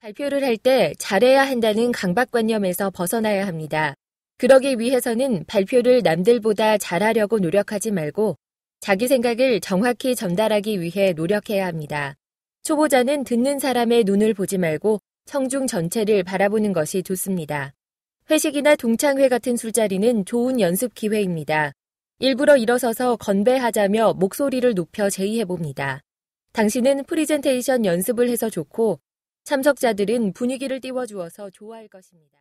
발표를 할 때 잘해야 한다는 강박관념에서 벗어나야 합니다. 그러기 위해서는 발표를 남들보다 잘하려고 노력하지 말고 자기 생각을 정확히 전달하기 위해 노력해야 합니다. 초보자는 듣는 사람의 눈을 보지 말고 청중 전체를 바라보는 것이 좋습니다. 회식이나 동창회 같은 술자리는 좋은 연습 기회입니다. 일부러 일어서서 건배하자며 목소리를 높여 제의해봅니다. 당신은 프리젠테이션 연습을 해서 좋고 참석자들은 분위기를 띄워주어서 좋아할 것입니다.